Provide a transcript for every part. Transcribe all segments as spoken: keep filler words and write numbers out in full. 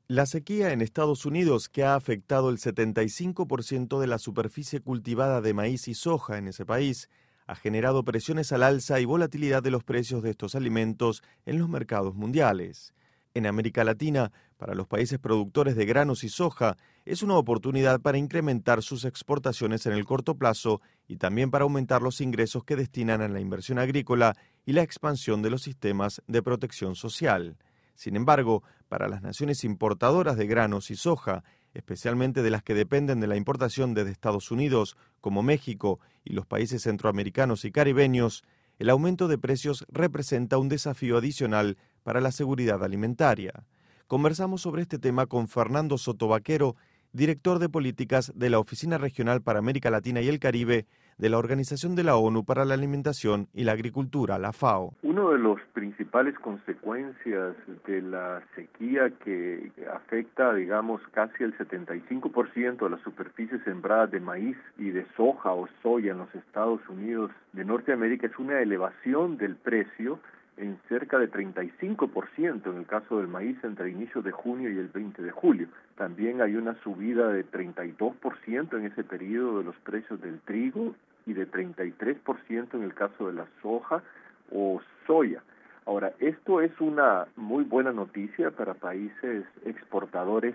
La sequía en Estados Unidos, que ha afectado el setenta y cinco por ciento de la superficie cultivada de maíz y soja en ese país, ha generado presiones al alza y volatilidad de los precios de estos alimentos en los mercados mundiales. En América Latina, para los países productores de granos y soja, es una oportunidad para incrementar sus exportaciones en el corto plazo y también para aumentar los ingresos que destinan a la inversión agrícola y la expansión de los sistemas de protección social. Sin embargo, para las naciones importadoras de granos y soja, especialmente de las que dependen de la importación desde Estados Unidos, como México y los países centroamericanos y caribeños, el aumento de precios representa un desafío adicional para la seguridad alimentaria. Conversamos sobre este tema con Fernando Sotovaquero, director de políticas de la Oficina Regional para América Latina y el Caribe de la Organización de la ONU para la Alimentación y la Agricultura, la FAO. Una de las principales consecuencias de la sequía que afecta, digamos, casi el setenta y cinco por ciento de la superficie sembrada de maíz y de soja o soya en los Estados Unidos de Norteamérica es una elevación del precio en cerca de treinta y cinco por ciento en el caso del maíz entre el inicio de junio y el veinte de julio. También hay una subida de treinta y dos por ciento en ese periodo de los precios del trigo y de treinta y tres por ciento en el caso de la soja o soya. Ahora, esto es una muy buena noticia para países exportadores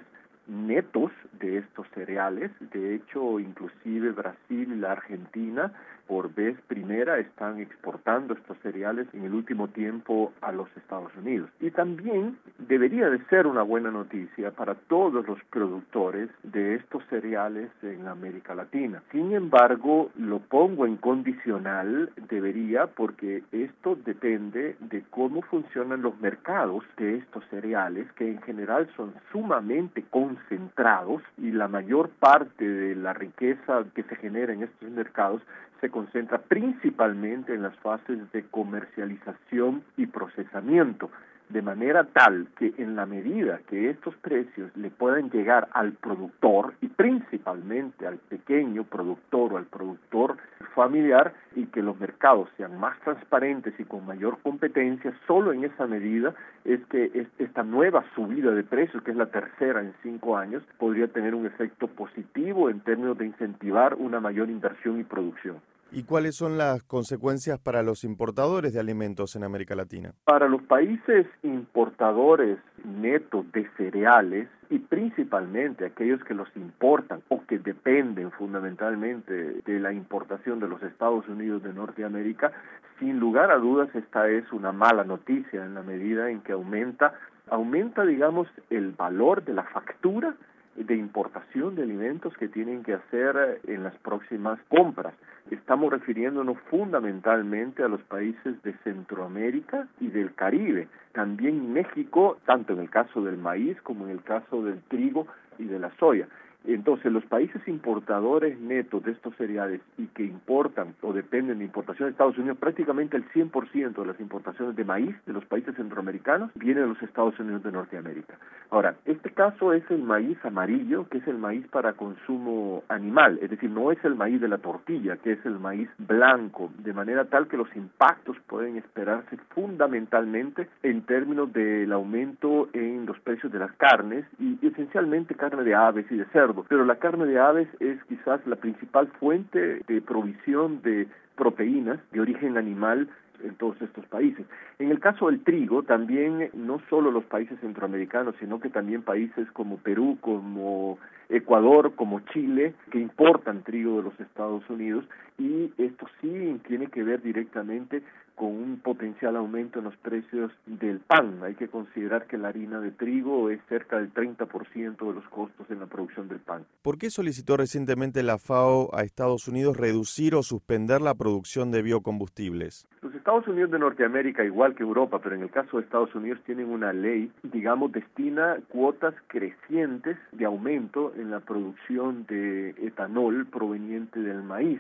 netos de estos cereales. De hecho, inclusive Brasil y la Argentina por vez primera están exportando estos cereales en el último tiempo a los Estados Unidos. Y también debería de ser una buena noticia para todos los productores de estos cereales en América Latina. Sin embargo, lo pongo en condicional, debería, porque esto depende de cómo funcionan los mercados de estos cereales, que en general son sumamente concentrados y la mayor parte de la riqueza que se genera en estos mercados se concentra principalmente en las fases de comercialización y procesamiento, de manera tal que en la medida que estos precios le puedan llegar al productor y principalmente al pequeño productor o al productor familiar y que los mercados sean más transparentes y con mayor competencia, solo en esa medida es que esta nueva subida de precios, que es la tercera en cinco años, podría tener un efecto positivo en términos de incentivar una mayor inversión y producción. ¿Y cuáles son las consecuencias para los importadores de alimentos en América Latina? Para los países importadores netos de cereales y principalmente aquellos que los importan o que dependen fundamentalmente de la importación de los Estados Unidos de Norteamérica, sin lugar a dudas esta es una mala noticia en la medida en que aumenta, aumenta digamos el valor de la factura de importación de alimentos que tienen que hacer en las próximas compras. Estamos refiriéndonos fundamentalmente a los países de Centroamérica y del Caribe. También México, tanto en el caso del maíz como en el caso del trigo y de la soya. Entonces, los países importadores netos de estos cereales y que importan o dependen de importación de Estados Unidos, prácticamente el cien por ciento de las importaciones de maíz de los países centroamericanos vienen de los Estados Unidos de Norteamérica. Ahora, este caso es el maíz amarillo, que es el maíz para consumo animal, es decir, no es el maíz de la tortilla, que es el maíz blanco, de manera tal que los impactos pueden esperarse fundamentalmente en términos del aumento en los precios de las carnes y esencialmente carne de aves y de cerdo. Pero la carne de aves es quizás la principal fuente de provisión de proteínas de origen animal en todos estos países. En el caso del trigo, también no solo los países centroamericanos, sino que también países como Perú, como Ecuador, como Chile, que importan trigo de los Estados Unidos, y esto sí tiene que ver directamente con un potencial aumento en los precios del pan. Hay que considerar que la harina de trigo es cerca del treinta por ciento de los costos en la producción del pan. ¿Por qué solicitó recientemente la FAO a Estados Unidos reducir o suspender la producción de biocombustibles? Los Estados Unidos de Norteamérica, igual que Europa, pero en el caso de Estados Unidos tienen una ley, digamos, destina cuotas crecientes de aumento en la producción de etanol proveniente del maíz.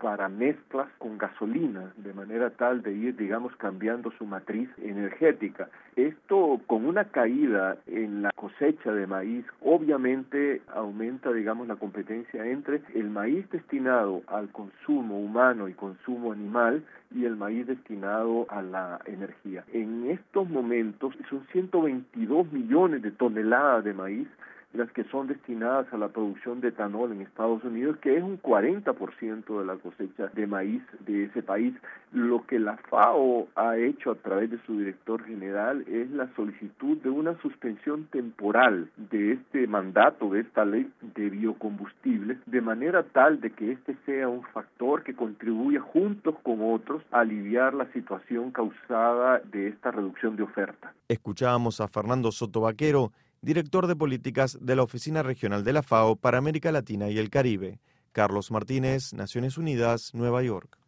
para mezclas con gasolina, de manera tal de ir, digamos, cambiando su matriz energética. Esto, con una caída en la cosecha de maíz, obviamente aumenta, digamos, la competencia entre el maíz destinado al consumo humano y consumo animal y el maíz destinado a la energía. En estos momentos son ciento veintidós millones de toneladas de maíz las que son destinadas a la producción de etanol en Estados Unidos, que es un cuarenta por ciento de la cosecha de maíz de ese país. Lo que la FAO ha hecho a través de su director general es la solicitud de una suspensión temporal de este mandato, de esta ley de biocombustibles, de manera tal de que este sea un factor que contribuya juntos con otros a aliviar la situación causada de esta reducción de oferta. Escuchábamos a Fernando Soto Vaquero, director de políticas de la Oficina Regional de la FAO para América Latina y el Caribe. Carlos Martínez, Naciones Unidas, Nueva York.